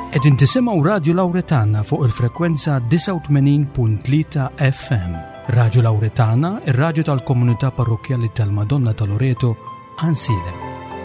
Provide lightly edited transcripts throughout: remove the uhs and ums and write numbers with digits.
Qegħdin tisimgħu Radju Lawretana fuq il-frekwenza 89.3 FM. Radju Lawretana, ir-radju tal-Komunità Parrokjali tal-Madonna ta' Loreto, Ansile.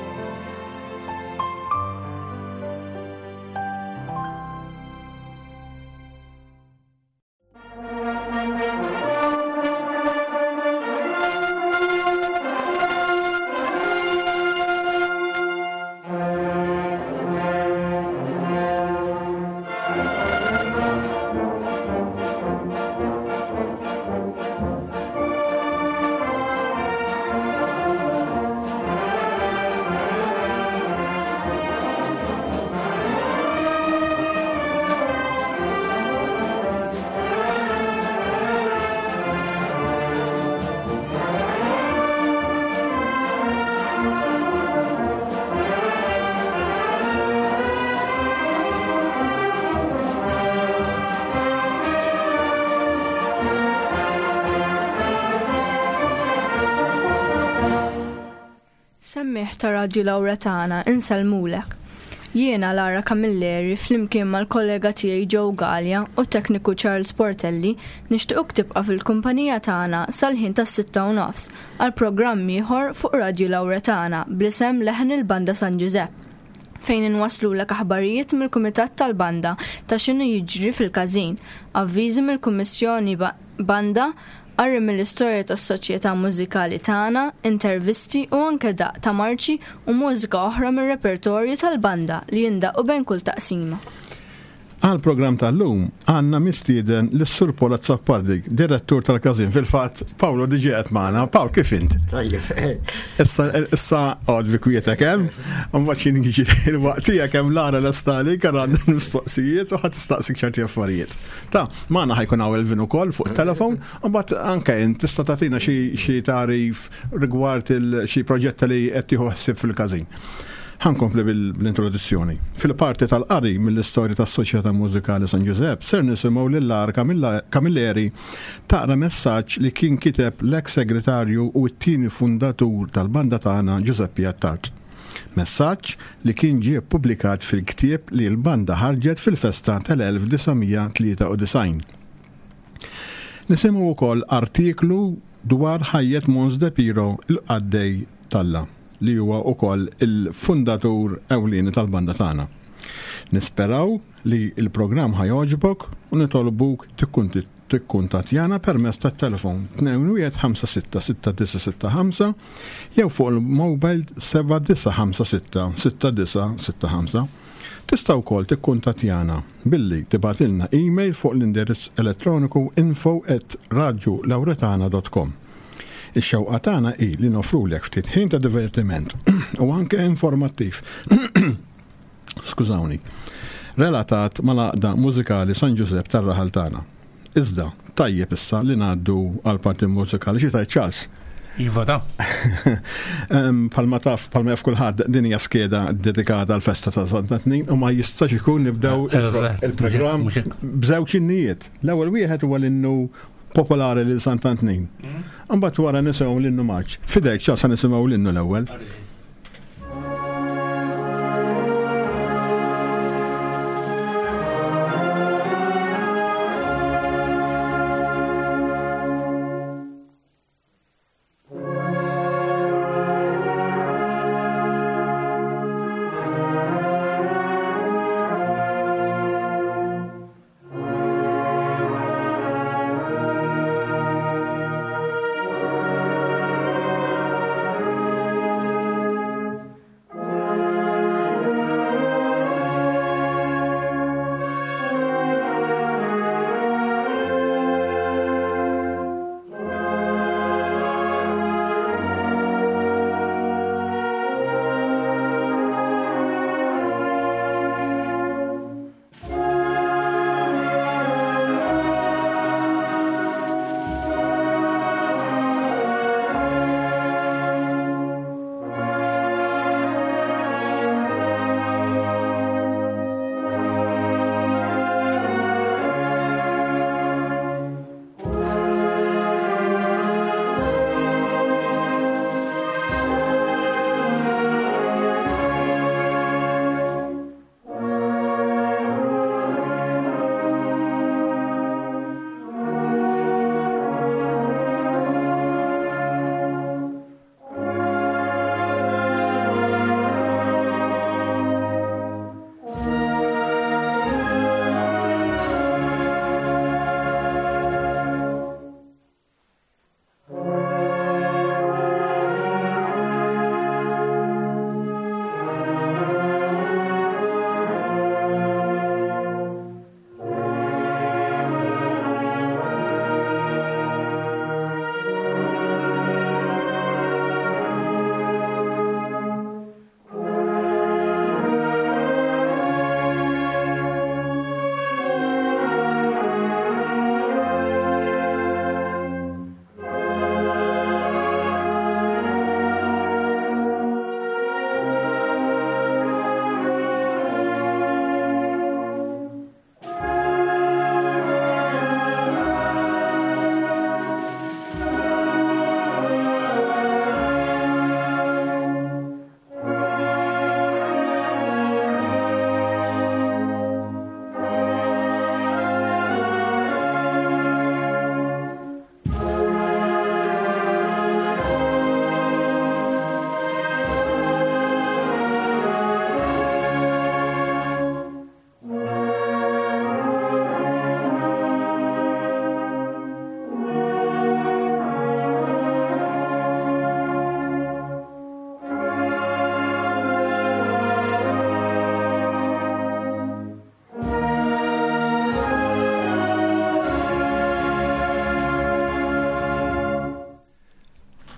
Semmiħ ta' Radju Lawretana, inselmulek. Jiena Lara Camilleri flimkien mal-kollega tiegħi Joe Gallia u tekniku Charles Portelli nixtiequ tibqa' fil-kumpanija tagħna sal-ħin tas-6:30 għal programm ieħor fuq Radju Lawretana bl-isem Leħen il-Banda San Giuseppe fejn inwasslulek aħbarijiet mill-Kumitat tal-Banda ta' x'inhu jiġri fil-każin, avviżi mill-Kummissjoni Banda, qarri mill-istorja tas-soċjetà mużikali tagħna, intervisti u anke daq ta' marċi u mużika oħra mir-repertorju tal-banda li jindaqqu bejn kull taqsima. Għal-programm tal-lum għanna mistieden l-Sur Paolo Zappardik, direttur tal-Każin. Fil-fatt, Paolo diġi qed magħna. Paolo, kif int? Tajjeb. Issa għodvi kwietek hemm, mbagħad jiġi l-waqt tiegħek hemm Lara l-Estali kien għandna mistoqsijiet u ħadd tistaqsik ċerti affarijiet. Magħna ħajkun hawn Elvin ukoll fuq it-telefon, u mbagħad anke int tista' tagħtina xi tarif rigward xi proġett li qed tieħu ħsieb fil-Każin. Ħankompli bil-introduzzjoni. Fil-parti tal-qari mill-istorja tas-Soċjetà Mużikali San Giuseppe ser nisimgħu lil Lara Camilleri taqra messaġġ li kien kiteb l-eks segretarju u t-tieni fundatur tal-banda tagħna Giuseppe Attart. Messaġġ li kien ġie ppubblikat fil-ktieb li l-banda ħarġet fil-festa tal-1993. Nisimgħu wkoll artiklu dwar ħajjet Mons de Piro l-qaddej Talla, li huwa wkoll il-fundatur ewlieni tal-banda tagħna. Nisperaw li l-programm ħajogħġbok u nitolbuk tikkuntattjana permezz tat-telefon 2156665 jew fuq il-mobile 79566965. Tista' wkoll tikkuntattjana billi tibatilna email fuq l-indirizz elettroniku info@radiolawretana.com. Ix-xewqa tagħna hi li nofrulek ftit ħin ta' divertiment u anke informattiv. Skużawni. Relatat mal-għaqda mużikali San Giuseppe tar-raħal tagħna. Iżda tajjeb issa li ngħaddu għal parti mużikali xi tajt Charles. Iva ta'. Palma jaf kulħadd din hija skeda dedikata għal festa ta' Sant'Antnin u ma jistax ikun nibdew il-programm b'żewġ innijiet. L-ewwel wieħed huwa l-innu popolari lil Sant'Antnin. Mbagħad wara nisimgħu l-innu Marċ. Fidejk ċasa nisimgħu l-innu l-ewwel.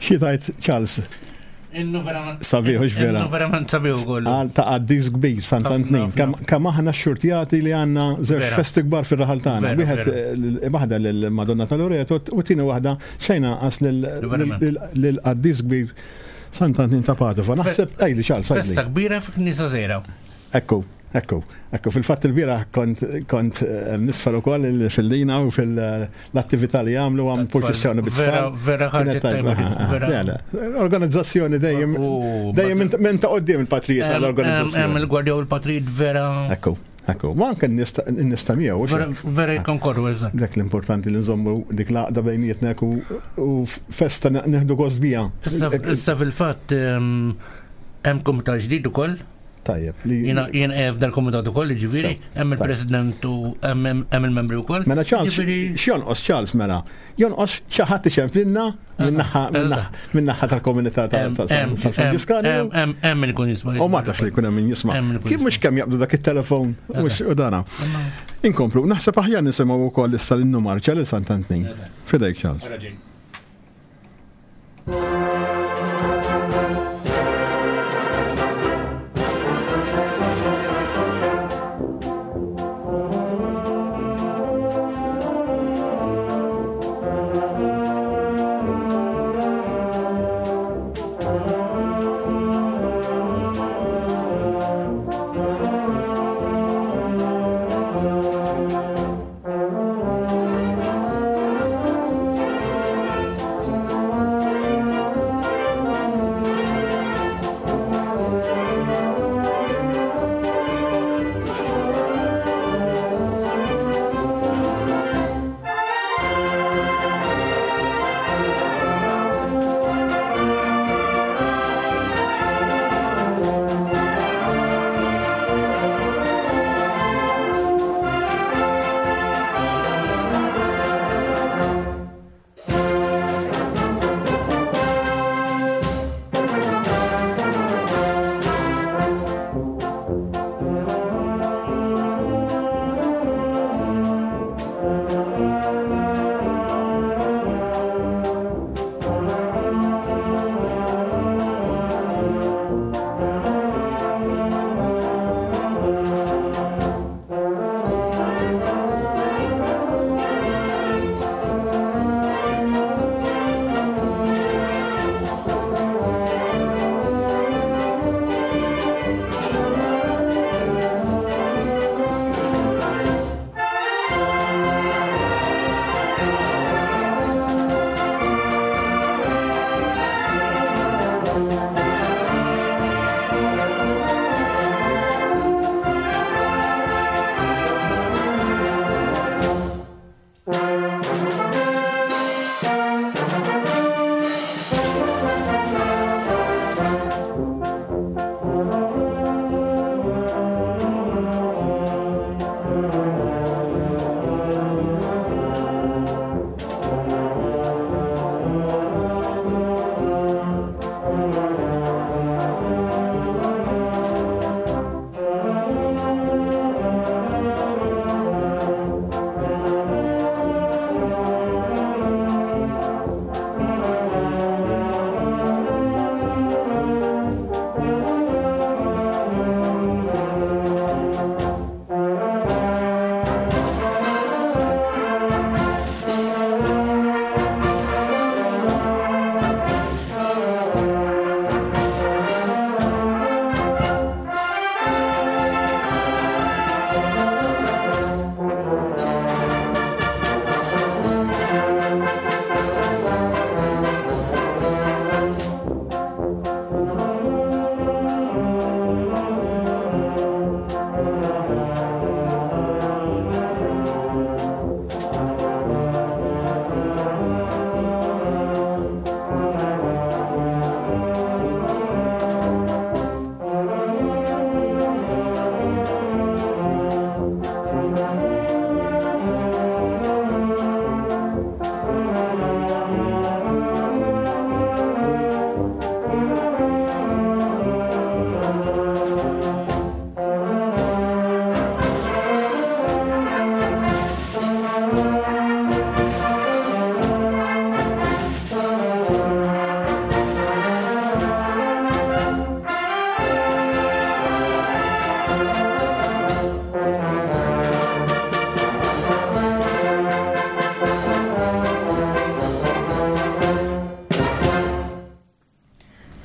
Xietajt Charles. Sabiħu xvera. Verament sabiħu kollu. Ta' għaddis kbir, Sant'Antnin. Kam aħna xurtjati li għanna zerx festi kbar fil-raħal tagħna. Wieħed waħda lill-Madonna tal-Loreto u tina waħda xejna qas lill-għaddis kbir Sant'Antnin ta' Padova. Naħseb ejli Charles. Festa kbira f'Knisa Żgħira. Ekku, fil-fatt il-bira kont nisfar ukoll fil-lina u fil-attività li għamlu għam purċissjoni bit-tfal. Vera ħarġet Organizzazzjoni dejjem minn ta' qoddim il-patrijiet għall-organizzazzjoni. Hemm il-Gwardja u l-Patrijiet vera. Ekku, ma anke nistamijaw. Vera konkorru eżatt. Dak l-importanti li nżommu dik laqda bejnietna u festa neħdu gost bija. Issa fil-fatt hemm komitat ġdid ukoll. Tajjeb. Jien għef dal-komitat ukoll, ġifieri, hemm il-President u hemm il-membri wkoll. Mela x'jonqos Charles mela? Jonqos xi ħadd ixemplinna min-naħa tal-komunità tal-Franġiskani. Hemm min ikun jisma'. U ma tafx li jkun hemm min jisma'. Kif mhux kemm jaqbdu dak it-telefon u dana. Inkomplu, naħseb aħjar nisimgħu wkoll issa lin-numar Charles Sant'Antnin. Fidejk Charles.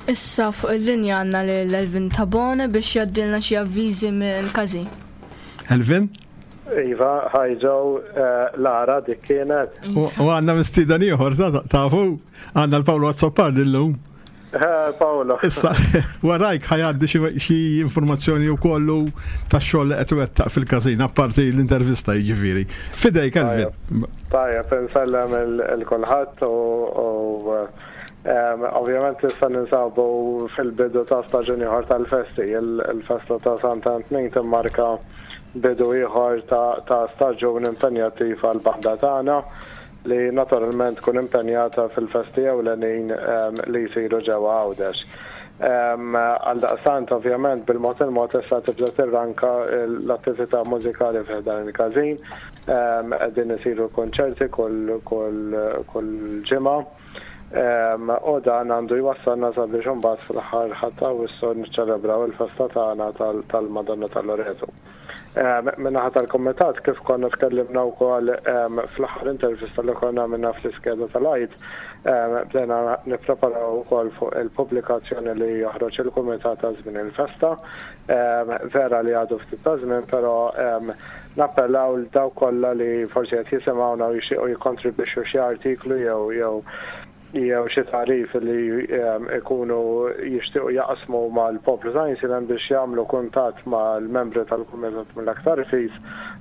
Issa fuq il-linja għandna l-Elvin Tabone biex jaddilna xi avviżi mill-każin. Elvin? Iva, ħajġaw Lara dik kienet. U għanna mistidan ieħor tafu għanna l-Pawlo Azzoppar dillum. Paolo. Issa, warajk ħajaddi xi informazzjoni u kollu ta' xogħol qed wettaq fil-każin apparti l-intervista jiġifieri. Fidejk Elvin. Tajjeb, insellem il-kulħadd u ovvjament issa ninsabu fil-bidu ta' staġun ieħor tal-festi, il-festa ta' Sant'Antmin timmarka bidu ieħor ta' staġun impenjattiv għall-baħda tagħna li naturalment kun impenjata fil-festi ewlenin li jsiru ġewwa Għawdex. Għaldaqstant ovvjament bil-mod il-mod issa tibda tirranka l-attività mużikali f'dan il-każin, qegħdin isiru konċerti kull ġimgħa. U dan għandu jwassalna sabiex imbagħad fl-aħħar ħatta wissu niċċelebraw il-festa tagħna tal-Madonna tal-Loreto. Minnaħat tal-komitat kif konna tkellimna wkoll fl-aħħar intervista li konna minna fl-iskeda tal-għid, bdejna nippreparaw ukoll fuq il-pubblikazzjoni li joħroġ il-komitat ta' żmien il-festa, vera li għadu ftit ta' żmien, però nappellaw l daw kollha li forsi qed jisimgħuna u jixtiequ jikkontribwixxu xi artiklu jew xi tarif li ikunu jixtiequ jaqsmu mal-poplu ta' Insilan biex jagħmlu kuntatt mal-membri tal-kumitat mill-aktar fis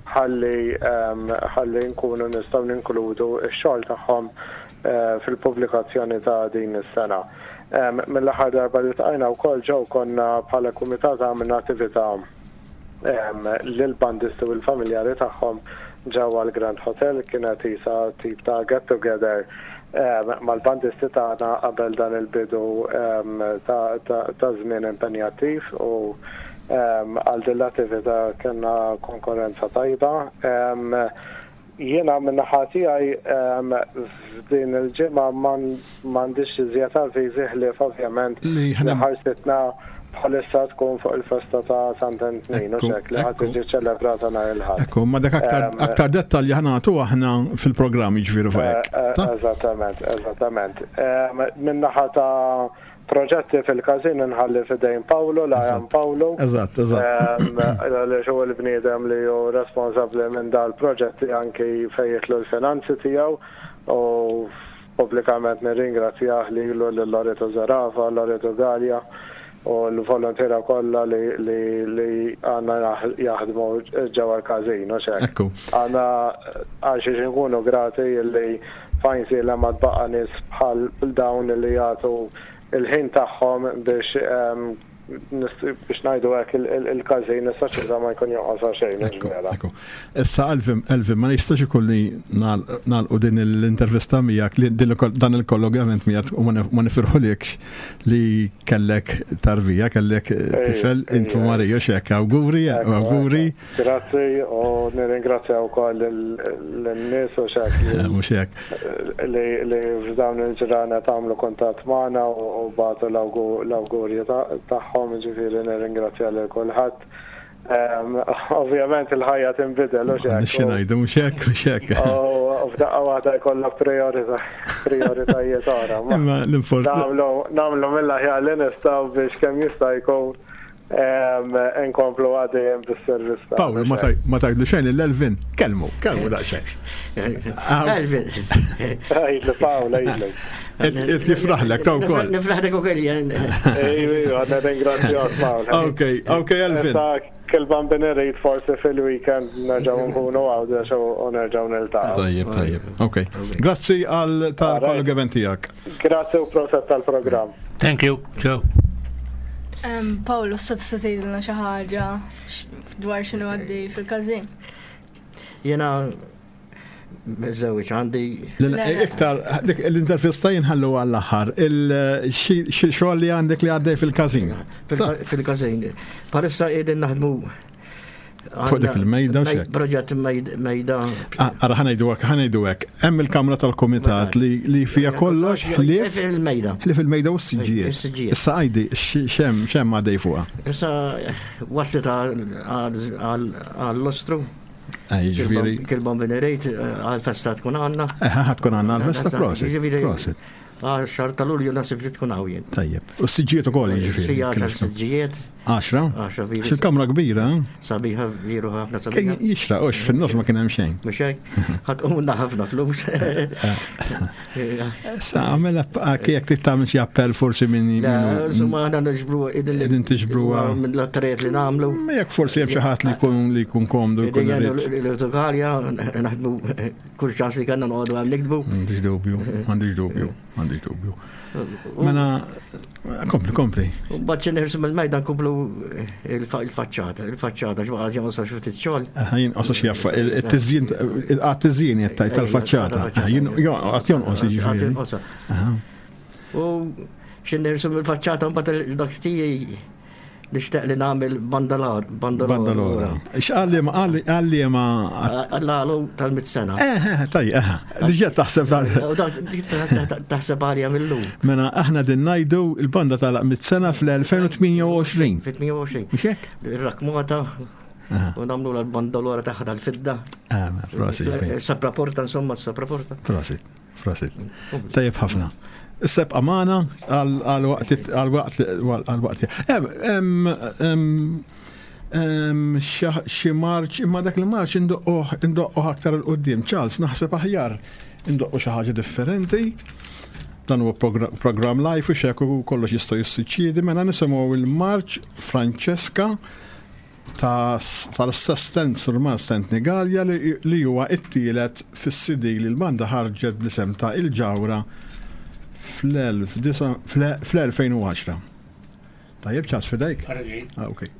ħalli nkunu nistgħu ninkludu x-xogħol tagħhom fil-pubblikazzjoni ta' din is-sena. Mill-aħħar darba li tqajna wkoll ġew konna bħala kumitat għamilna attività lill-bandisti u l-familjari tagħhom ġewwa l-Grand Hotel, kienet isa tip ta' get together mal-bandisti tagħna qabel dan il-bidu ta' żmien impenjattiv u għal din l-attività kellna konkurrenza tajba. Jiena min-naħa tiegħi f'din il-ġimgħa m'għandix iżjed avviżi ħlief ovvjament li ħarsitna bħalissa tkun fuq il-festa ta' Sant'Antmin u xek li ħadd tiġi ċelebrata nhar il-ħadd. Ekku, ma dak aktar dettalji ħanatu aħna fil-programm jiġifieri fuq hekk. Eżattament. Min-naħa ta' proġetti fil-każin inħalli f'idejn Pawlo, l-għajam Pawlo. Eżatt. Li xu l-bniedem li hu responsabbli minn dal-proġetti anki fejn jitlu l-finanzi tiegħu u pubblikament nirringrazzjah lilu l-Loreto Zarafa, Loreto Gallia u l-volontira kollha li għandna jaħdmu ġewwa l-każin u xek. Għandna għax nkunu grati li fajnsi l ma tbaqa' nies bħal dawn li jagħtu il-ħin tagħhom biex ngħidu hekk il-każin is-soċjetà ma jkun jonqosha xejn. Issa Elvin ma nistax ikolli nagħlqu din l-intervista miegħek dan il-kollegament miegħek u ma nifirħulekx li kellek tarbija, kellek tifel intu Marija x'hekk awguri. Grazzi u nirringrazzja wkoll lin-nies u x'hekk mhux hekk li f'dawn il-ġranet għamlu kuntatt magħna u bagħtu l-awgurji tagħhom. Ġifieri nirringrazzja lil kulħadd. Ovvjament il-ħajja tinbidel u x'hekk. Nixxi ngħidu mhux hekk. U f'daqqa waħda jkollok prioritajiet oħra. Nagħmlu mill-aħjar li nistgħu biex kemm jista' jkun nkomplu għadejjem bis-servizz. Pawl, ma tgħidlu xejn l-Elvin. Kelmu daqsxejn. Elvin. Ejlu Pawl, ejlu. Tifraħlek taw wkoll. Nifraħlek ukoll jien. Għadna ringrazzjak Pawl. Okay, Elvin. Kil-bambini rejt forsi fil-weekend nerġaw nkunu Għawdex u nerġaw niltaqgħu. Tajjeb. Okay. Grazzi għal tal-kollegament tiegħek. Grazzi u proset tal-programm. Thank you, Joe. Paolo, tista' tgħidilna xi ħaġa dwar x'inhu għaddej fil-każin? Jiena meżewġ għandi. Iktar l-intervista jinħallu għall-aħħar. Xogħol li għandek li għaddej fil-każin. Fil-każin. Parissa qiegħdin naħdmu fuq dik il-mejda xek. Proġett mejda. Ara ħanajdu hekk. Hemm il-Kamra tal-Kumitat li fija kollox ħlief fil-mejda. Ħlief il-mejda u s-siġġijiet. Issa għajdi x'hemm għaddej fuqha. Issa waslet għall-lostru. Ġifieri. Kil-bambini rejt għal-festa tkun għandna. Tkun għandna għal-festa prosit. Xar tal-Ulju nasib li tkun għawjen. Tajjeb. U s-sġijiet u koll ġifiri. Si 10 siġġijiet. 10? 10 viri. Xil-kamra kbira? Sabiħa viru ħafna Kien sabiħa. jixraqux fil-nofs ma kien hemm xejn. Mux hekk, ħatqumna ħafna flus. Sa għamela jek tittamil xi appell forsi minni. Insomma ħana nġbru Idin tiġbru minn l-attariet li namlu. Jek forsi hemm xi ħadd li jkun komdu jkun rrid. L-Portugalja naħdmu kull ċans li kanna nqogħdu għam nikdbu. M'għandix dubju. Mela kompli. Baċċi nirsu mill-mejda nkomplu il-faċċata ġwaqqa ġemmu sa xuftit xogħol. Jien qosa xi jaffa il-tiżjien jettaj tal-faċċata. Jien għat jonqos jiġifieri. U xin nirsu mill-faċċata mbagħad dak tijie nishtaq li nagħmel bandalora. X'qalli ma Għallu tal-100 sena. Diġà taħseb taħseb għalija mill-lum. Mela aħna din ngħidu il-banda tal 100 sena fl-2028. Fit-28. Mhux hekk? Ir-rakmota u nagħmlu l-bandalora tagħha tal-fidda. Prosit. Sapraporta insomma sapraporta. Prosit. Tajjeb ħafna. Is-seb amana għal-waqt xi marċ imma dak il-marċ indoqqu aktar il-qudiem. Charles, naħseb aħjar indoqqu xi ħaġa differenti. Dan huwa programm live u xeku kollox jista' jissuċċiedi mela nisimgħu il-marċ Franceska tal-Stent Surman Stent Nigalja li huwa t-tielet fis-CD li l-banda ħarġet bl-isem ta' Il-Ġawra fl-2010. Tajjeb ċas fidejk? Okay.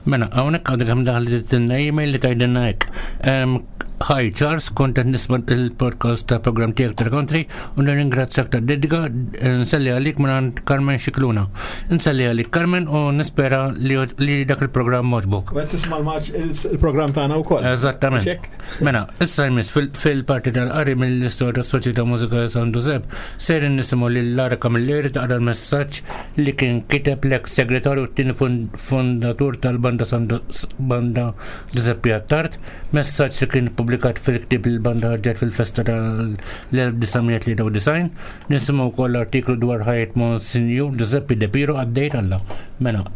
Mena, għawnek għadek għam daħli t-tinna email li tajdinna ek. Hi Charles, kontent nisba il-podcast ta' program tijak tal-country u nirringrazzjak ta' dediga nsalli għalik minn Carmen Xikluna. Nsalli għalik Carmen u nispera li dak il-program moġbuk. Għet tisma il-program ta' għana u koll. Eżattament. Mena, issa jmiss fil-parti tal-qari mill-istoria Soċjetà Mużika San Giuseppe serin nisimu li Lara Camilleri taqra l-messaġġ li kien kiteb l-ex segretarju t-tini fondatur tal-banda banda Giuseppe Attard, messaġġ li kien publikat fil-ktib il-banda ġed fil-festa tal-1993, nisimu koll artiklu dwar ħajt Monsignor Giuseppe De Piro għaddejt alla. Mena,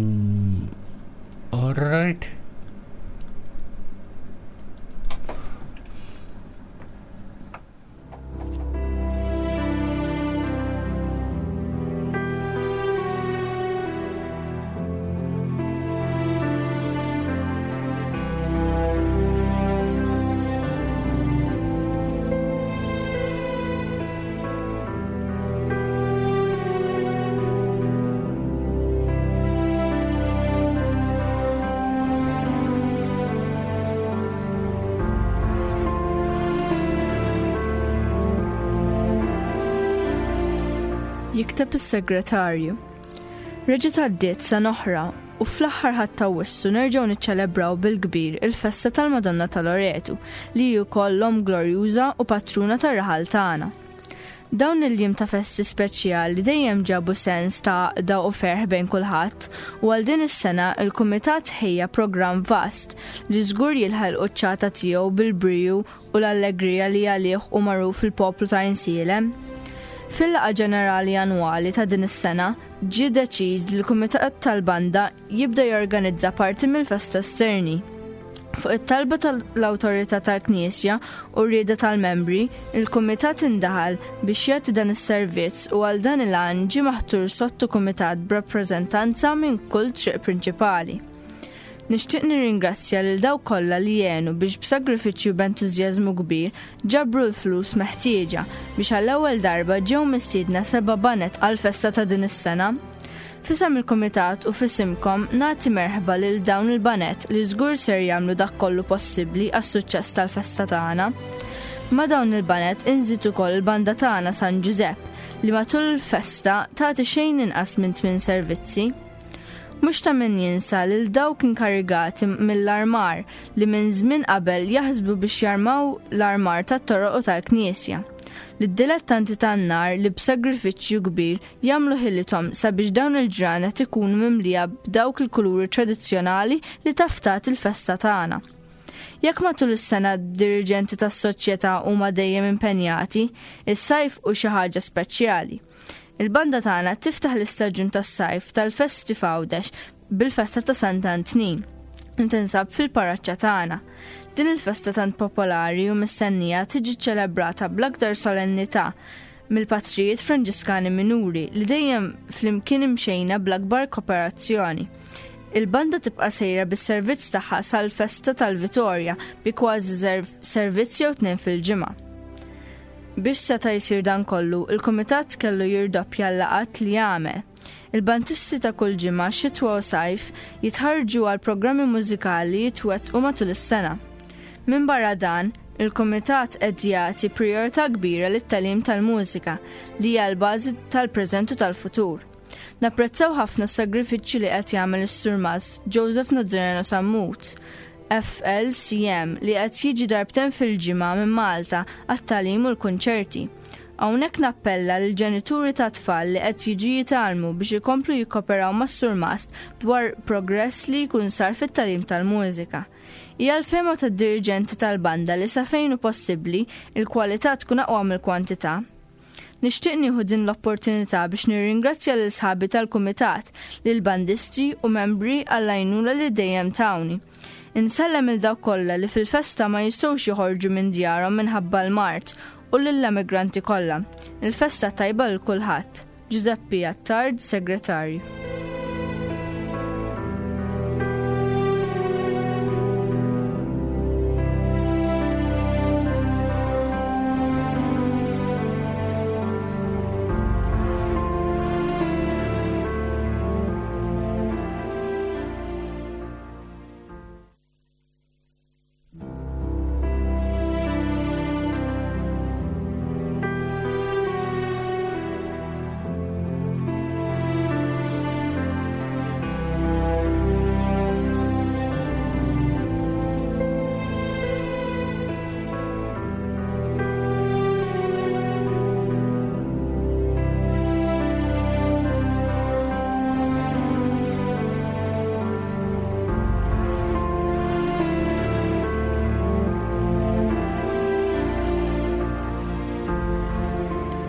all right. Jikteb is-segretarju. Reġgħet għaddiet sa oħra u fl-aħħar ħadd wissu nerġgħu niċċelebraw bil-kbir il-festa tal-Madonna tal-Loreto li hi wkoll l-Om Glorjuża u patruna tar-raħal tagħna. Dawn il-jiem ta' festi speċjali dejjem ġabu sens ta' għaqda u ferħ bejn kulħadd u għal din is-sena il-Kumitat ħejja programm vast li żgur jilħaq l-quċċata tiegħu bil-briju u l-allegrija li għalih u magħruf fil-poplu ta' Insielem. Fil-laqa ġenerali annwali ta' din is-sena ġie deċiż li l-Kumitat tal-Banda jibda jorganizza parti mill-festa esterni. Fuq it-talba tal-Awtorità tal-Knisja u rieda tal-membri, il-Kumitat indaħal biex jagħti dan is-servizz u għal dan il-għan ġie maħtur sottokumitat b'rappreżentanza minn kull triq prinċipali. Nixtieq nirringrazzja lil dawk kollha li jgħenu biex b'sagrifiċċju b'entużjażmu kbir ġabru l-flus meħtieġa biex għall-ewwel darba ġew mistiedna 7 banet għall-festa ta' din is-sena. Fisem il-Kumitat u fisimkom nagħti merħba lil dawn il-banet li żgur ser jagħmlu dak kollu possibbli għas-suċċess tal-festa tagħna. Ma' dawn il-banet inżid ukoll il-banda tagħna San Giuseppe li matul il-festa tagħti xejn inqas minn 8 servizzi. Mhux ta' min jinsa lil dawk inkarigati mill-armar li minn żmien qabel jaħsbu biex jarmaw l-armar tat-toroq u tal-Knisja. Lid-dilettanti tan-nar li b'sagrifiċċju kbir jagħmlu ħilithom sabiex dawn il-ġranet ikunu mimlija b'dawk il-kuluri tradizzjonali li taftat il-festa tagħna. Jekk matul is-sena d-dirigenti tas-soċjetà huma dejjem impenjati, is-sajf hu xi ħaġa speċjali. Il-banda tagħna tiftaħ l-istaġun tas-sajf tal-Festi Fawdex bil-festa ta' Sant'Antnin li tinsab fil-paraċċa tagħna. Din il-festa tant popolari u mistennija tiġi ċelebrata bl-aktar solennità mill-Patrijiet Franġiskani Minuri li dejjem flimkien imxejna bl-akbar kooperazzjoni. Il-banda tibqa' sejra bis-servizz tagħha sal-festa tal-Vitorja bi kważi servizz jew 2 fil-ġimgħa. Biex seta' jsir dan kollu, il-Kumitat kellu jirdoppja l-laqat li jagħmel. Il-bantisti ta' kull ġimgħa xitwa u sajf jitħarġu għal programmi mużikali jitwettqu matul is-sena. Minn barra dan, il-Kumitat qed jagħti prijorità kbira lit-tagħlim tal-mużika li hija l-bażi tal-preżent u tal-futur. Napprezzaw ħafna s-sagrifiċċju li qed jagħmel is-Sur Joseph Nazareno Sammut, FLCM li qed jiġi darbtejn fil-ġimgħa minn Malta għat-tagħlim u l-kunċerti. Hawnhekk nappella lil ġenituri ta' tfal li qed jiġu jitgħallmu biex ikomplu jikkoperaw mas-Sur Mast dwar progress li jkun sar fit-tagħlim tal-mużika. Hija l-fehma tad-dirigenti tal-banda li sa fejn hu possibbli il-kwalità tkun aqwa mill-kwantità. Nixtieq nieħu din l-opportunità biex nirringrazzja lil sħabi tal-Kumitat, lil bandisti u membri għall-għajnuna li dejjem tawni. Insellem il-dawk kollha li fil-festa ma jistgħux joħorġu minn djarhom minħabba l-Mart u lill-immigranti kollha. Il-festa tajba lil kulħadd. Giuseppe Attard, Segretarju.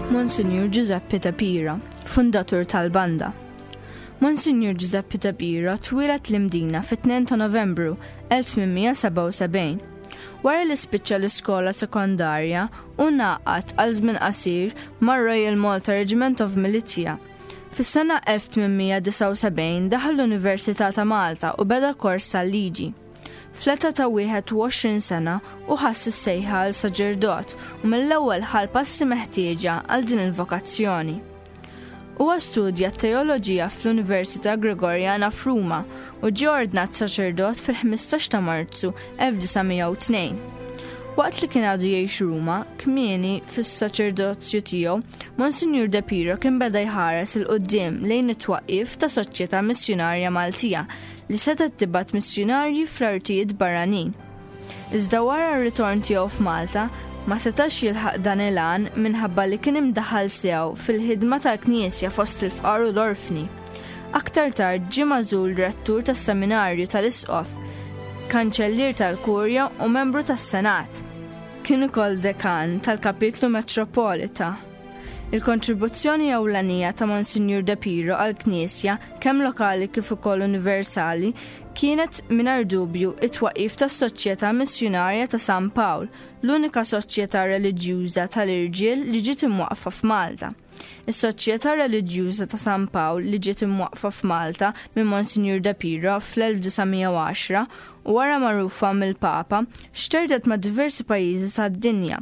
Monsignor Giuseppe Tapira, fundatur tal-banda. Monsignor Giuseppe Tapira twilet l-Mdina fit-2 ta' Novembru 1877. Wara li spiċċa l-iskola sekondarja u naqat għal żmien qasir mar-Royal Malta Regiment of Militia. Fis-sena 1879 daħal l-Università ta' Malta u beda kors tal-liġi. Fl-età ta' 21 sena u ħass is-sejħa għal saġerdot u mill-ewwel ħal passi meħtieġa għal din il-vokazzjoni. Huwa studja t-teoloġija fl-Università Gregorjana f'Ruma u ġie ordnat saċerdot fil-15 ta' Marzu 1902. Waqt li kien għadu jgħix Ruma, kmieni fis-saċerdozzju tiegħu, Monsignor Tapira kien beda jħares il-qudiem lejn it-twaqqif ta' Soċjetà Missjonarja Maltija li setet tibgħat missjonarji fl-artijiet barranin. Iżda wara r-ritorn tiegħu f'Malta, ma setax jilħaq dan il-għan minħabba li kien imdaħħal sew fil-ħidma tal-Knisja fost il-fqar u l-orfni. Aktar tard ġie magħżul rettur tas-Seminarju tal-Isqof, kanċellier tal-Kurja u membru tas-Senat. Kien ukoll dekan tal-Kapitlu Metropolita. Il-kontribuzzjoni ewlenija ta' Monsignor Tapira għall-Knisja kemm lokali kif ukoll universali kienet mingħajr dubju it-twaqqif tas-Soċjetà Missjonarja ta' San Pawl, l-unika soċjetà reliġjuża tal-irġiel li ġiet imwaqfa f'Malta. Is-Soċjetà Reliġjuża ta' San Pawl li ġiet imwaqfa f'Malta minn Monsignor Tapira fl-1910 u wara magħrufa mill-Papa xterdet ma' diversi pajjiżi tad-dinja.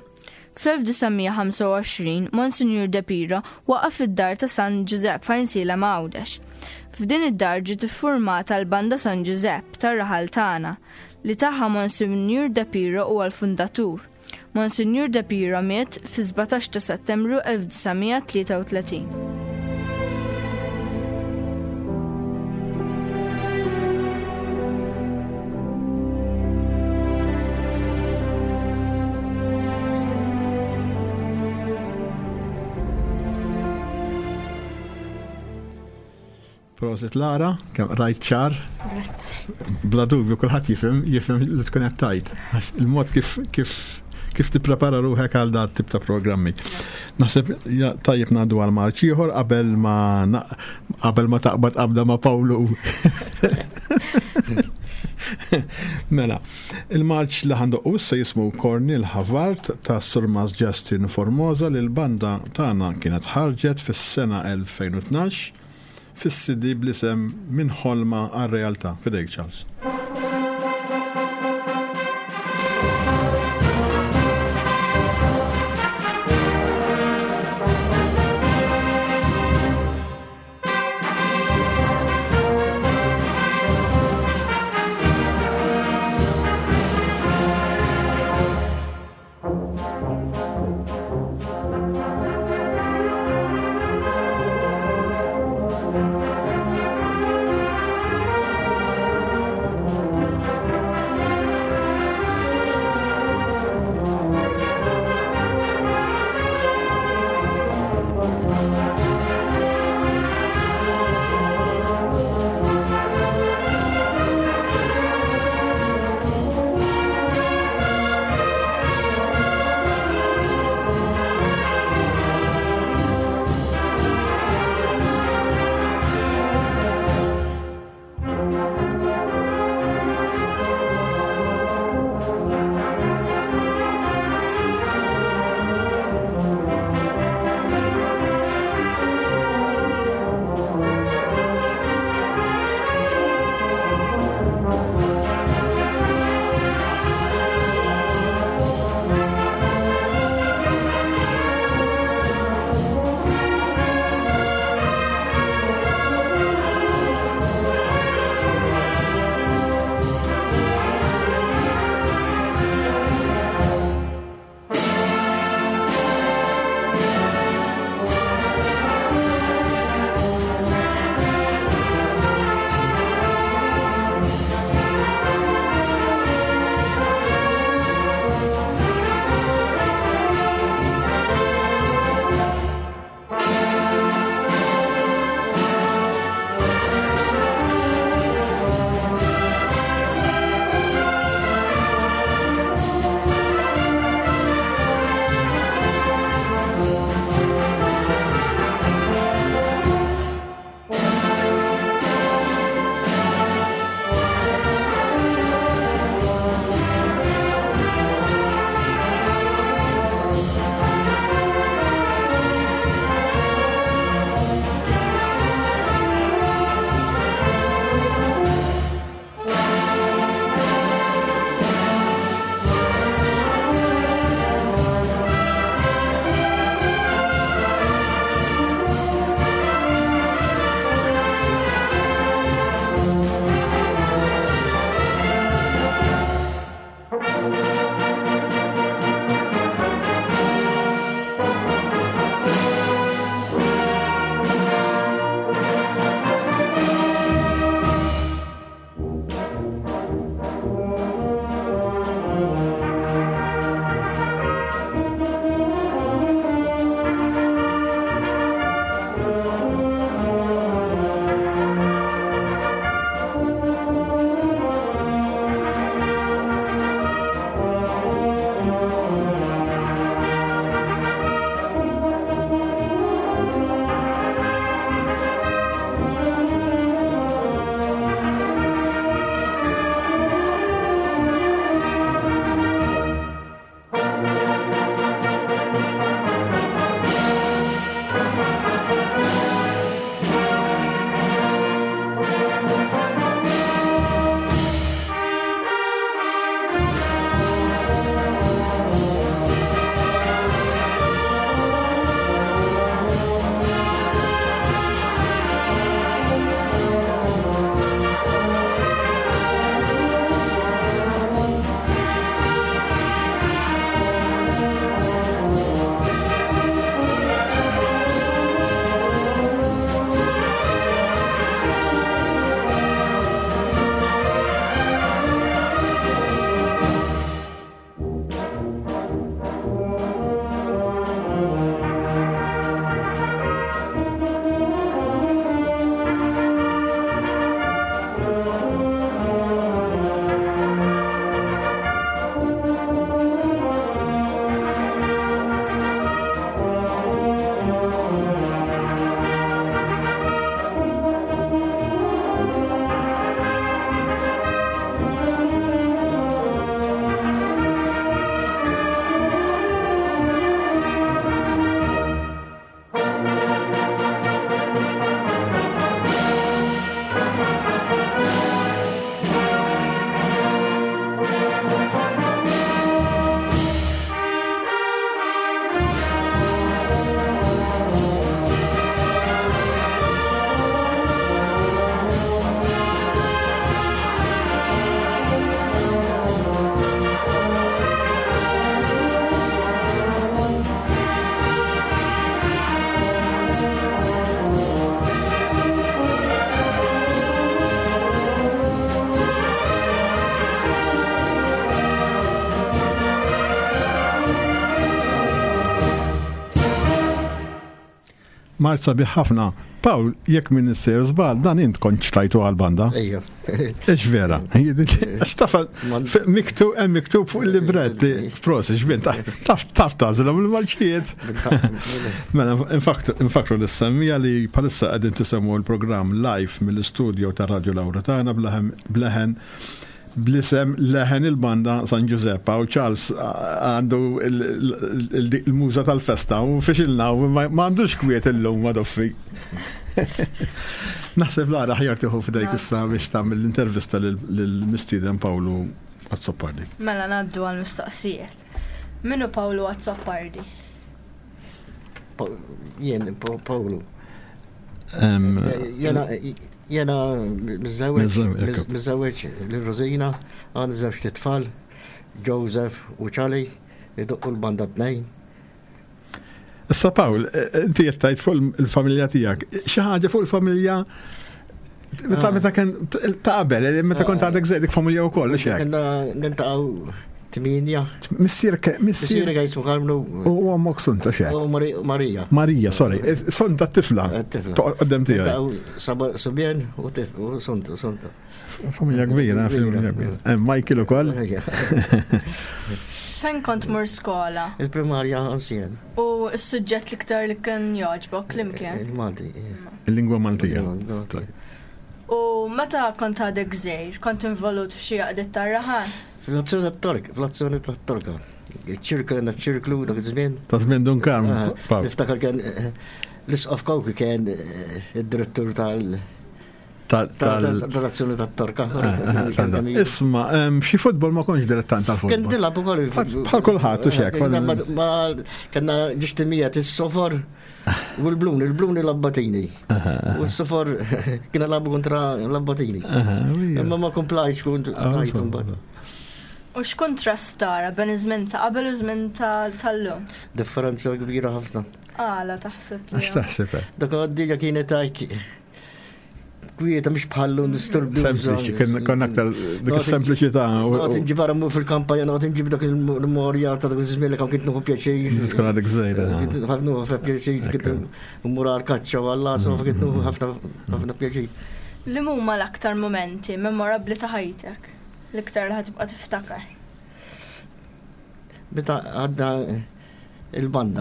Fl-1925 Monsignor Tapira waqaf id-dar ta' San Giuseppe f'Ajnsila Mawdex. F'din id-dar ġiet iffurmata l-banda San Giuseppe tar-raħal tagħna li taħħa Monsignor Tapira huwa l-fundatur. Monsignor Tapira miet fi 17 ta' Settembru 1933. Prosit Lara, kem rajt ċar. Bla dubju, kulħadd jifhem li tkun qed tgħid. Il-mod kif tipprepara ruħek għal dat tip ta' programmi. Naħseb tajjeb ngħaddu għal marċ ieħor qabel ma taqbad qabda ma' Pawlu. Mela, il-marċ li ħandoqqu issa jismu Cornel Havard ta' Surmas Justin Formosa li l-banda tagħna kienet ħarġet fis-sena 2012 fis-CD blisem Min ħolma għar-realtà. Fidejk, Charles. Marza biħafna. Paul, jekk minn issir żbal, dan int kont xtajtu għal-banda. Ejja. Eġ vera. Stafa, miktub fuq il-libretti. Prosi, xbien, taf tażilhom il-marċijiet. Mela, infakru l-semmija li palissa għedin tisemmu l-programm live mill-studio ta' Radio Lauretana bleħen blisem leħen il-banda San Giuseppa u Charles għandu il-muża tal-festa u fiexilna u ma għandux kwiet il-lum ma doffi. Naħseb Lara ħjar tiħu f'dejk issa biex tagħmel l-intervista lill-mistieden Pawlu Azzopardi. Mela ngħaddu għall-mistoqsijiet. Minnu Pawlu Azzopardi? Jien Pawlu. Jena mizzawieċ l-Rosina, għan żewġ titfal, Joseph u Charlie, iduqqu l-banda t-nejn. Issa Paul, inti jettajt fuq il-familja tijak, xaħġa fuq il-familja, meta kien taqbel, meta kont għadek zedek familja u koll, xaħ? Nintaqaw 8. Missier għaj suħarmlu. U għammok sunta xaħ? U Marija. Marija, sorry, sunta t-tifla. Għoddem tijak. Nintaqaw Subjen u sunta. Familja kbira, familja kbira. Michael u koll? Fejn kont mur skola? Il-primarja għansien. U s-sujġet l-iktar li kien joġbok, l-imkien? Il-Malti. Il-lingwa Maltija. U meta kont għadek żejr, kont involut f'xi għadet tar-raħan? Fil-azzjoni tat-Torka. ċirklu dak iż-żmien. Ta' żmien Dunkan. Niftakar kien l-isqof Kawki kien id-direttur tal-azzjoni tat-Torka. Isma, xi futbol ma konx direttant tal-futbol. Kien dilab ukoll bħal kulħadd u xek. Kenna ġistimija tis-sofor u l-blun, il-blun il-labbatini. U s-sofor kien labu kontra l-labbatini. Imma ma komplajx kont tajtum bad. U x'kontrast tara bejn iż-żmien ta' qabel u żmien tal-lum? Differenza kbira ħafna. La taħseb. Għax taħseb. Dak għaddija kienet għajk kwieta mhix bħallu nistorbu. Sempliċi, kien aktar dik is-sempliċità. Għad inġib għaramu fil-kampanja, għad inġib dak il-memorja ta' dak iż-żmien li kien nuħu pjaċir. Tkun għadek żejda. Għad nuħu pjaċir, kien murar kaċċa għalla, so kien nuħu ħafna pjaċir. Li huma l-aktar momenti memorabbli ta' ħajtek? L-iktar li ħatibqa' tiftakar? Meta għadda il-banda.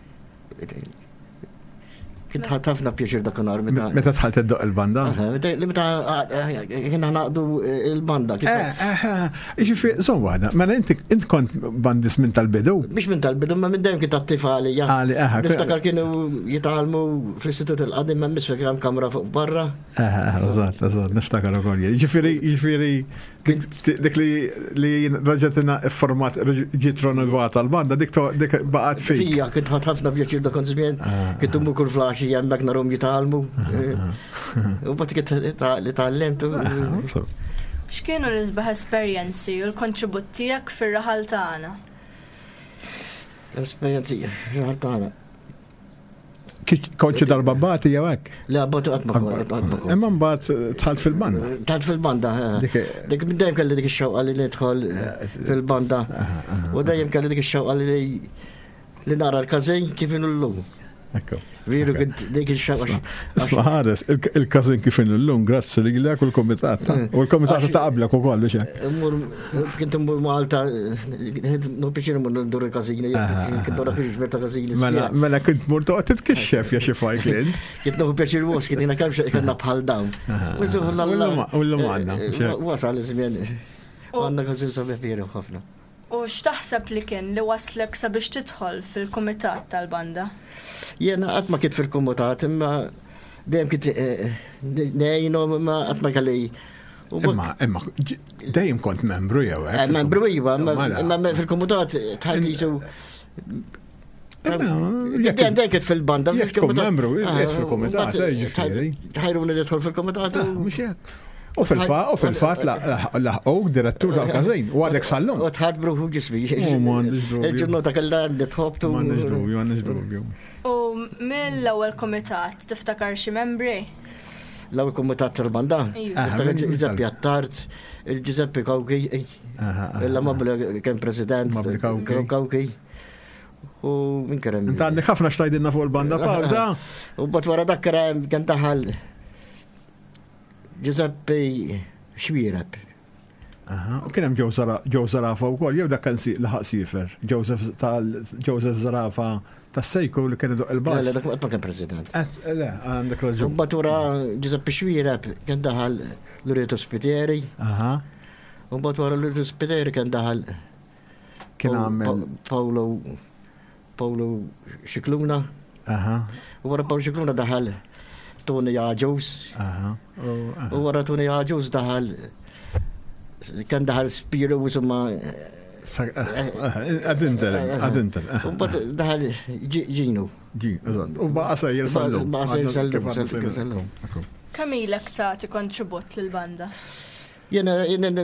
Kint ħafna pjaċir dakinhar meta. Meta tħalt iddoq il-banda? Meta kienna naqdu il-banda. Iġifieri, żomma, mela int kont bandis minn tal-bidu? Mhix minn tal-bidu, ma minn dejjem kien tat-tifali. Niftakar kienu jitgħallmu fl-Istitut il-Qadim hemm misfek hemm kamra fuq barra. Eżatt, niftakar ukoll. Jiġifieri dik li raġetina format ġiet ronnovata l-banda, dik baqgħet fik. Fija, kien ħafna pjaċir da kont żmien, kien tummu kull flaxi hemmhekk narhom jitgħallmu. U bagħad kien li tallentu. X'kienu l-isbaħ esperjenzi u l-kontribut tiegħek fir-raħal tagħna? L-esperjenzi raħal tagħna. Konċi darba bati jew hekk? Le abbatu qatt ma kont. Imma mbagħad tħalt fil-banda. Tħalt fil-banda. Dik minn dejjem kelli dik ix-xewqa li nidħol fil-banda. U dejjem kelli dik ix-xewqa li nara l-każejn kif inhu llum. Ekku. Veru dik ix-xewqa. Isma' ħares, il-każejn kif inhu llum grazzi lilek u l-kumitat. U l-kumitat ta' qablek ukoll biex hekk. Kint immur Malta, no pjaċir ndur il-każejn, kien dora fil-ġmer ta' każejn. Mela kint mur toqgħod titkixxef ja xi fajk lil. Kint noħu pjaċir wos, kien jiena kemm kellna bħal dawn. U llum għandna. Wasal iż-żmien. Għandna każejn sabiħ vieru ħafna. U x'taħseb li kien li waslek sabiex tidħol fil-kumitat tal-banda? Jena qatt ma kien fil-kumitat, imma dejjem kien ngħinhom imma qatt ma kelli. Imma dejjem kont membru jew hekk. Membru iva, imma fil-kumitat tħalli jisu. Dejjem kien fil-banda fil-kumitat. Membru fil-kumitat, jiġifieri. Tħajruni nidħol fil-kumitat. Mhux hekk. U fil-fat laħqu direttur tal-każejn, u għadek sallum. U tħad bruħu ġismi. Il-ġurnota kalla għandi tħobtu. M'għandix dubju. U mill-ewwel komitat tiftakar xi membri? L-ewwel komitat tal-banda. Tiftakar Giuseppe Attart, il-Giuseppe Kawki, il-Mabli kien president Kawki. U min kerem. Inta għandek ħafna xtajdinna fuq il-banda Pawl, da? U bat wara dak kerem kan daħal Giuseppe Xwirab. U kien hemm Joe Zarafa wkoll, jew dak kan laħaq sifer. Joseph Zarafa tas-Sejku li kien iduq il-bass. Le, dak ma kien president. Le, għandek U raġun. bat wara Giuseppe Xwirab kan daħal Loreto Spiteri. U bat wara Loreto Spiteri kan daħal Kien għamel. Paolo Xikluna. U wara Paolo Xikluna daħal Tony Aġos. U wara Tony Aġos daħal kan daħal Spiro insomma Għadintel. u bat daħal Gino. U baqa sajjer sallu. Baqa sajjer sallu. Kamilek tagħti kontribut lill-banda? Jena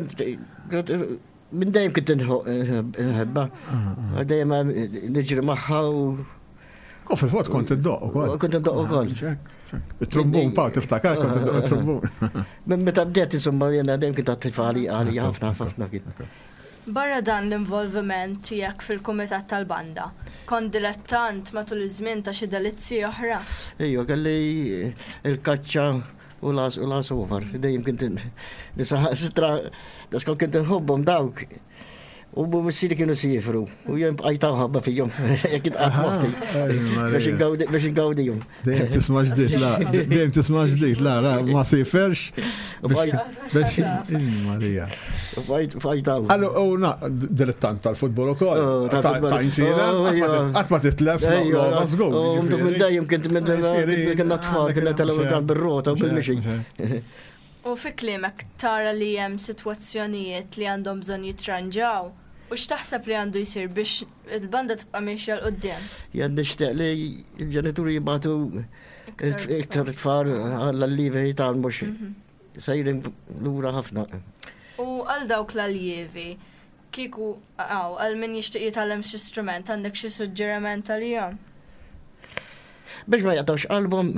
minn dajem kint nħebba. Dajem nġri maħħa u. Fil-fot kont id-doq u koll. Kont id-doq u koll. Il-trombun, Paw, tiftakar kont id-doq il-trombun. Minn meta bdiet insomma jena dajem kint għattifali għali ħafna kien. Barra dan l-involviment tiegħek fil-kumitat tal-banda, kont dilettant matul iż-żmien ta' xi delizzi oħra? Ejja, kelli il-kaċċa u las over. Dejjem kint nisaħaq sitra daskon kint nħobbhom dawk. U b-missiri kienu sifru. U jem bqajtaw ħabba fijom. Jekk itqat moħti. Biex ingawdijom. Dejjem tisma' ġdid, la. Dejjem tisma' ġdid, la. Ma siferx. Biex Marija. Bqajtaw. Allu, na, dilettant tal-futbol ukoll. Ta' insira. Qatt ma titlef. Ma żgur. Minn dejjem kien tfal, kien tal-ewwel bir-rota u bil-mixi. U fi kliemek tara li hemm sitwazzjonijiet li għandhom bżonn jitranġaw u x'taħseb li għandu jsir biex il-banda tibqa' mexja l qudiem? Jien nixtieq li l-ġenituri jibgħatu iktar tfal għall-allievi tagħhom mhux sejrin lura ħafna. U għal dawk l-allievi kieku għal min jixtieq jitgħallem xi strument għandek xi suġġeriment għalihom? Biex ma jaqtawx qalbhom.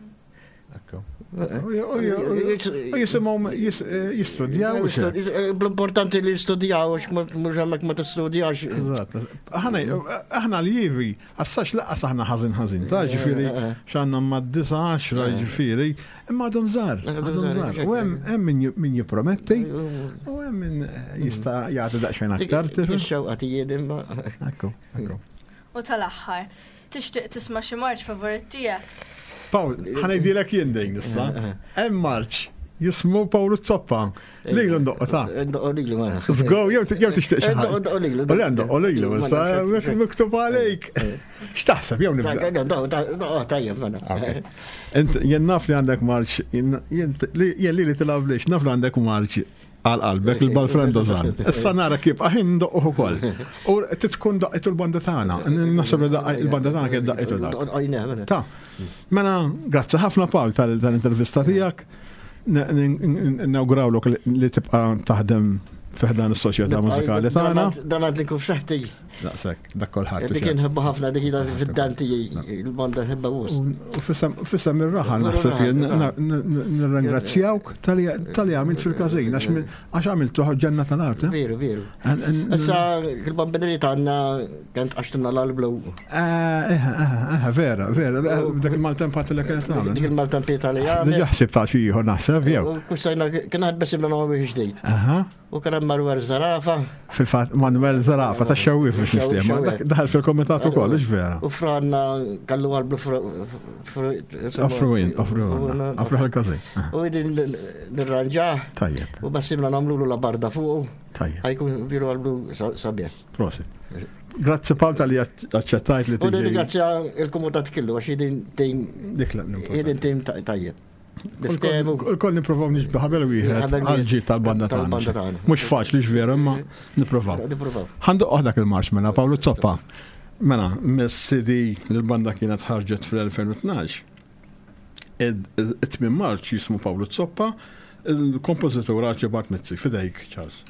U jisimhom jistudjaw. L-importanti li jistudjaw, mhux hemmhekk ma tistudjax. Aħna l-jivi, għassax laqqas aħna ħażin, ta' ġifieri x'għandna mad-10 ġifieri, imma għadhom żgħar. U hemm min jipprometti, u hemm min jista' jagħti daqsxejn aktar. Ix-xewqatijiet imma. U tal-aħħar, tixtieq tisma' xi marċ favorit tiegħek? Pawl, ħanajdilek jien dejn issa. Hemm marċ jismu Pawlu Zoppa. Lilu ndoqqa ta'. Ndoqqa lilu ma. Żgow, jew tixtieq xi ħaġa. Ndoqqa lilu. Le ndoqqa lilu issa miktub għalejk. X'taħseb jew nibda? Ndoqqa tajjeb ma. Jien naf li għandek marċ, jien li tilab lix, naf li għandek marċ għal-qalbek il-balfrenda zan. Issa nara kif aħin doqquh ukoll. U titkun daqqitu l-banda tagħna. Naħseb li il-banda tagħna kien daqqitu dak. Ta' mela, grazzi ħafna Pawl tal-intervista tiegħek. Nawgurawlok li tibqa' taħdem fiħdan is-soċjetà mużikali tagħna. Dan għad nkun f'saħħti. Daqshekk, dak kolħadd. Dik inħebba ħafna dik fid-dan tiegħi il-banda ħebba wus. U fissem ir-raħa naħseb jien nirringrazzjawk tal-li għamilt fil-każin għax għamiltu ġenna tal-art. Veru. Issa il-bambineri tagħna kent għaxtunna l-alblow. Vera. Dak il-maltempat li kienet tagħmel. Dik il-maltempat li għamel. Ġaħsib ta' xi ieħor naħseb jew. Kussajna kien għad besim l-għu ġdejt. U kien hemm Manuel Zarafa. Fil-fatt Manuel Zarafa ta' xewwif nixtieq. Daħal fil-komitat ukoll, ix vera. U franna kallu għalblu Offruħ il-każin. U din nirranġaħ. Tajjeb. U bassimna namlu la barda fuq. Tajjeb. Ħajkun viru għalblu sabiħ. Prosit. Grazzi Pawl tal-li aċċettajt li tiġi. U din ringrazzja il-komitat killu għax jedin tim tajjeb. Il-koll niprofaw nġbdu ħabel wieħed għal-ġi tal-banda tagħna. Mhux faċli x'vera, imma niprofaw. Ħandu oħdak il-marx mela Pawlu Zoppa. Mela, mis-CD l-banda kienet ħarġet fl-2012. It-8 Marċ jismu Pawlu Zoppa, il-kompożitur Arċi Bartnezzi. Fidejk, Charles.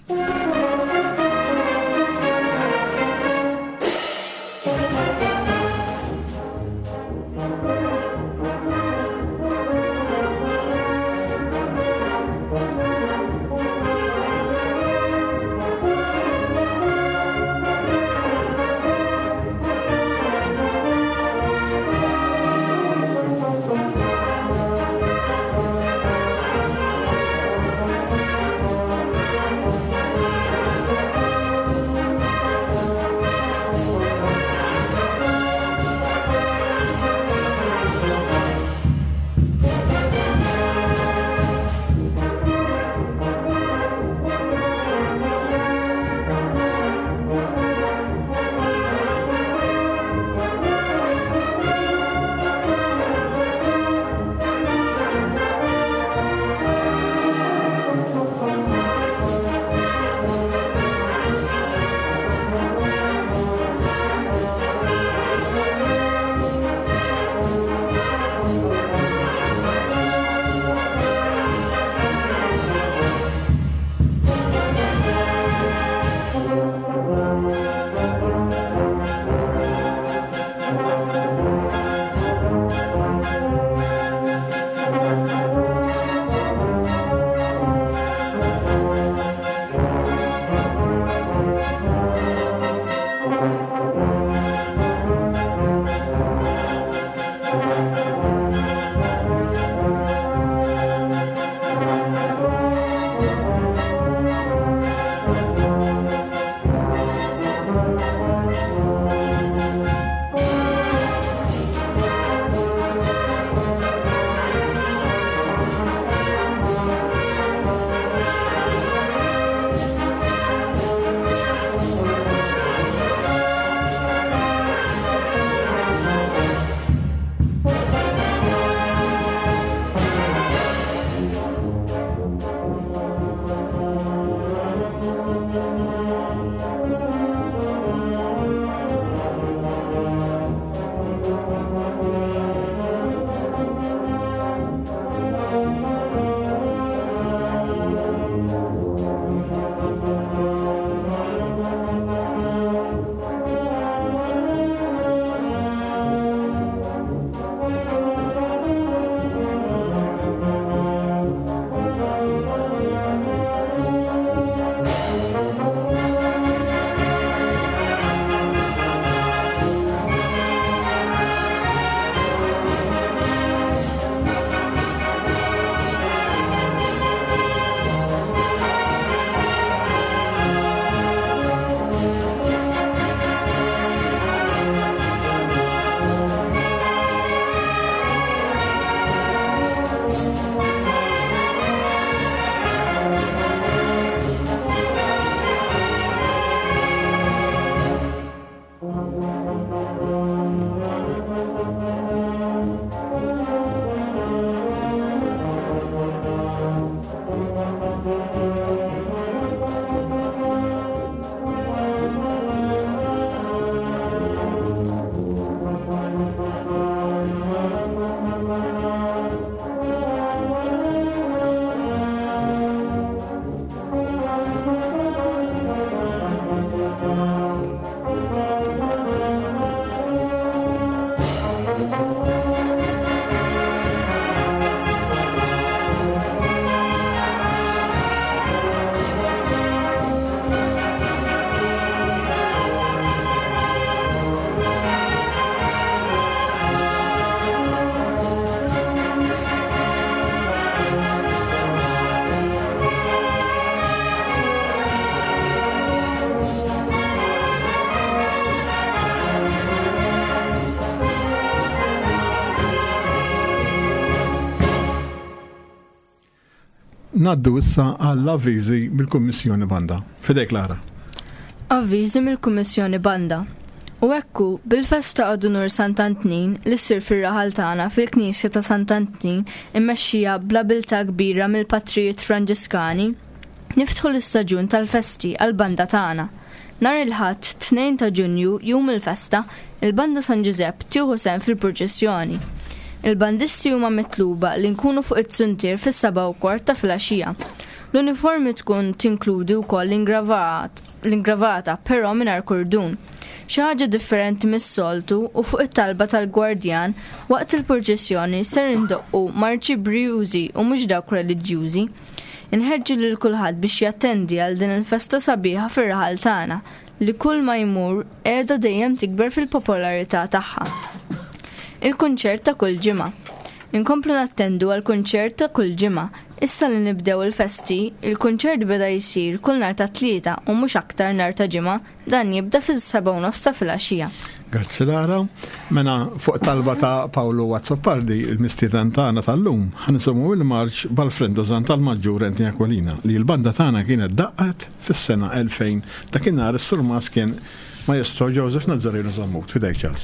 naddu issa għall-avviżi mill-Kummissjoni Banda. Fidejk Lara. Avviżi mill-Kummissjoni Banda. U ekku, bil-festa Adunur Sant'Antnin li ssir fir-raħal tagħna fil-Knisja ta' Sant'Antnin immexxija bl-abilta kbira mill-Patrijiet Franġiskani, niftħu l-istaġun tal-festi għall-banda tagħna. Nhar il-Ħadd 2 ta' Ġunju jum il-festa, il-Banda San Giuseppe tieħu sehem fil-proċessjoni. Il-bandisti huma mitluba li nkunu fuq it-suntier fis-7:15 ta' filgħaxija. L-uniformi tkun tinkludi wkoll l-ingravata però mingħajr kurdun. Xi ħaġa differenti mis-soltu u fuq it-talba tal-gwardjan waqt il-proċessjoni ser indoqqu marċi brjużi u mhux dawk reliġjużi. Inħeġġu lil kulħadd biex jattendi għal din il-festa sabiħa fir-raħal tagħna li kull ma jmur qiegħda dejjem tikber fil-popolarità tagħha. Il-kunċert ta' kull ġimgħa. Inkomplu nattendu għal kunċert ta' kull ġimgħa. Issa li nibdew il-festi, il-kunċert beda jsir kull nhar ta' tlieta u mhux aktar nhar ta' ġimgħa, dan jibda fis-7:30 ta' filgħaxija. Grazzi Lara. Mena fuq talba ta' Paolo Wazzopardi, il-mistieden tagħna tal-lum, ħanisimgħu il-marċ bal-Frendozan tal-Maġġur Anti Aquilina li l-banda tagħna kienet daqqet fis-sena 2000. Dakinhar is-surmas kien Maestro Joseph Nazzareno Zammut. Fidejk Ċas.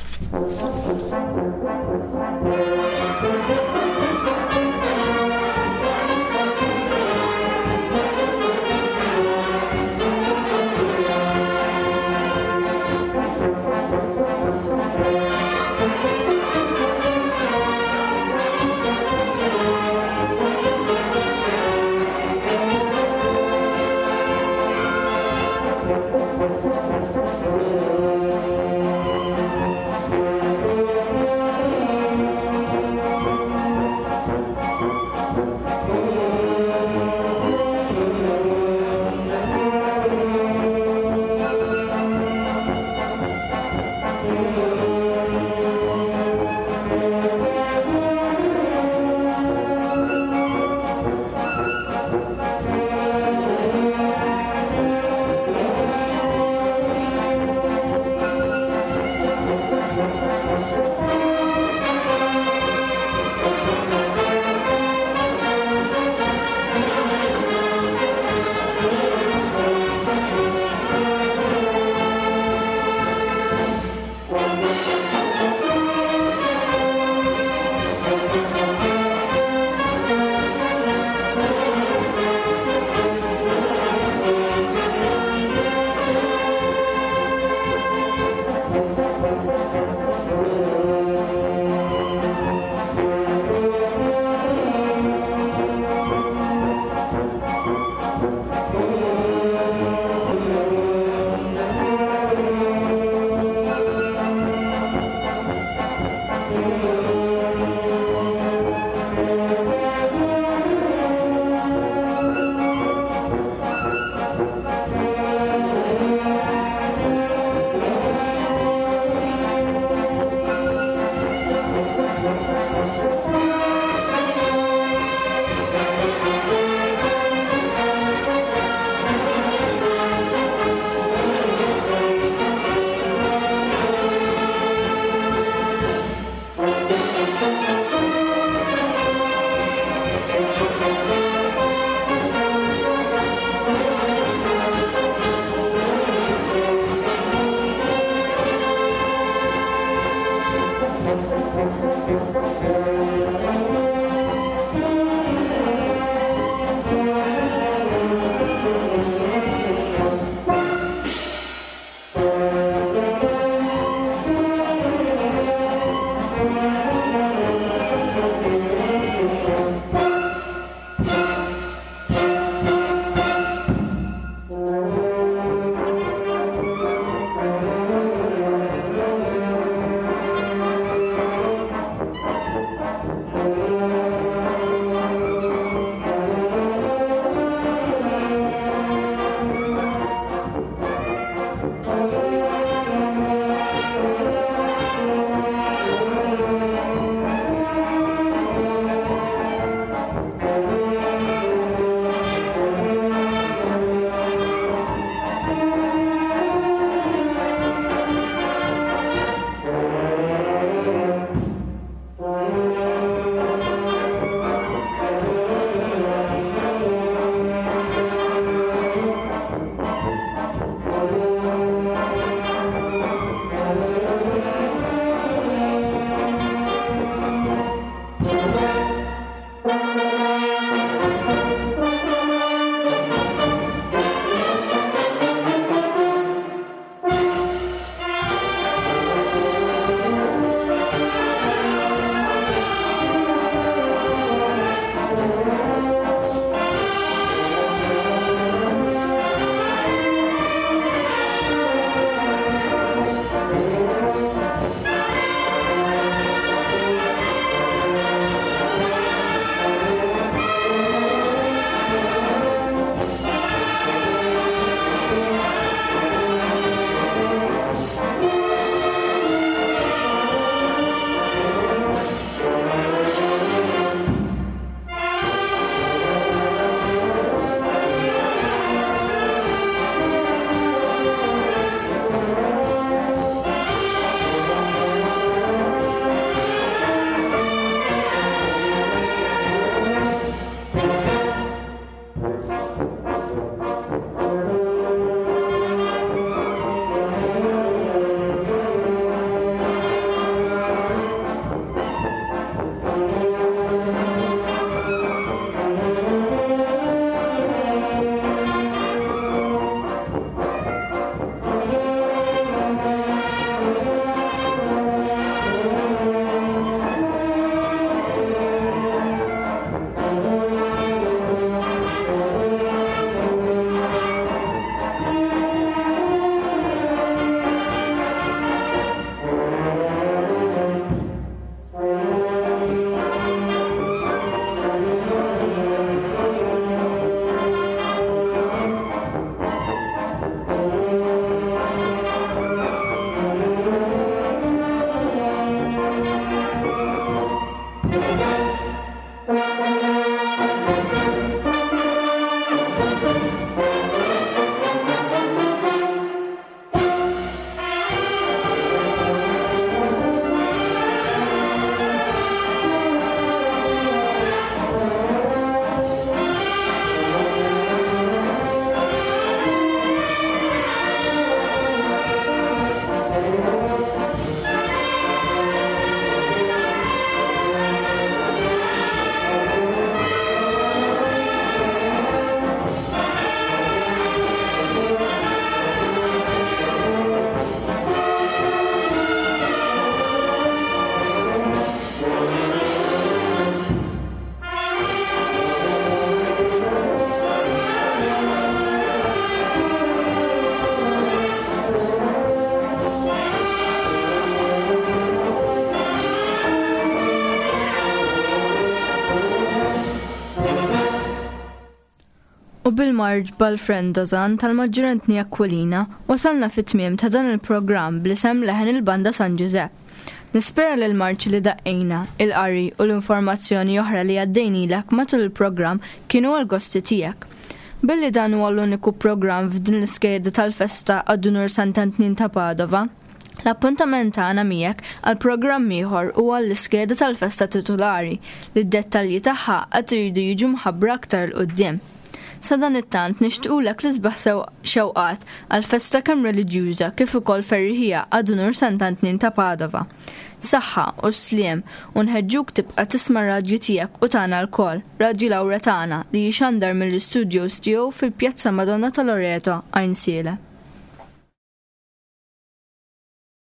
bil-marġ bal-Frendozan tal-Maġġurentni Aquilina wasalna fit-tmiem ta' dan il-programm bl-isem leħen il-Banda San Giuseppe. Nispera li l-marċi li daqqejna, il-qari u l-informazzjoni oħra li għaddejnilek matul il-programm kienu għal-gosti tijak. Billi dan huwa l-uniku programm f'din l-iskeda tal-festa għad-Dunur Sant'Antnin ta' Padova, l-appuntament għana miegħek għal-programm ieħor huwa l-iskeda tal-festa titolari li d-dettalji tagħha qed iridu jiġu mħabbra aktar l-qudiem. Sadan it-tant nixtiequlek li sbaħ xewqat għal-festa kemm reliġjuża kif ukoll ferħija għad-Dunur Sant'Antnin ta' Padova. Saħħa u sliem u nħeġġuk tibqa' tisma' radju tiegħek u tagħna lkoll, Radju Lawretana li jixandar mill-istudios tiegħu fil-Pjazza Madonna ta' Loreto, Għajnsiele.